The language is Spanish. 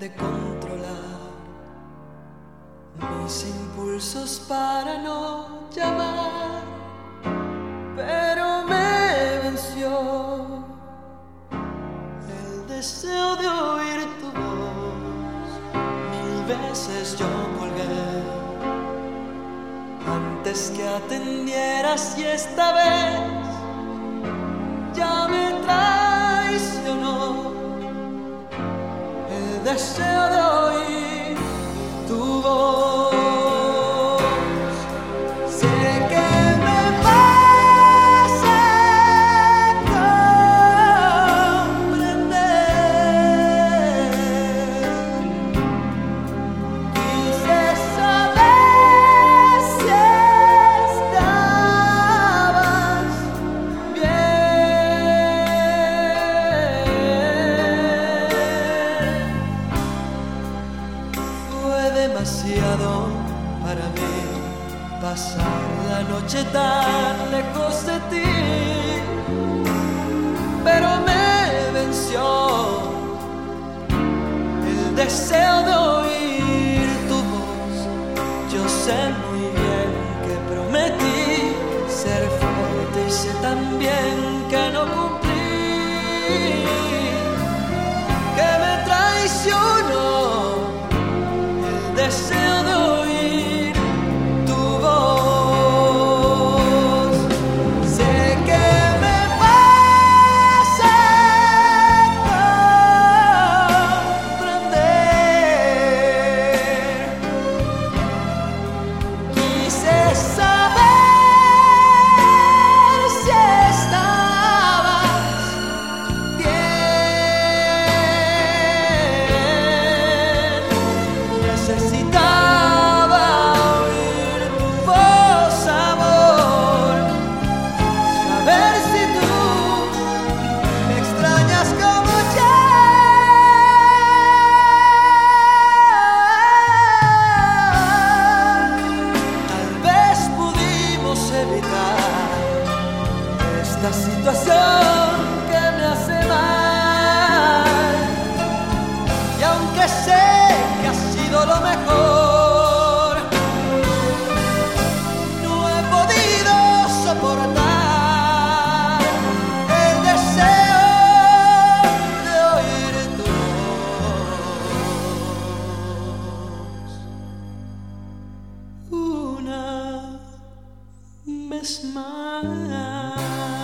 de controlar mis impulsos para no llamar, pero me venció el deseo de oír tu voz. 1000 veces yo colgué antes que atendieras, y esta vez ya me traicionó el deseo de oír tu voz. Sé que me vas a comprender. Quise saber si estabas bien. Fue demasiado para mí pasar la noche tan lejos de ti, pero me venció el deseo de oír tu voz. Yo sé muy bien que prometí ser fuerte y sé también que no cumplí, que me traicionó el deseo de oír tu voz. Sé que me vas a comprender. Quise saber si estabas bien. Necesitaba oír tu voz, amor, saber si tú me extrañas como yo. Tal vez pudimos evitar esta situación que me hace mal, y aunque sé que ha sido lo mejor, no he podido soportar el deseo de oír tu voz una vez más.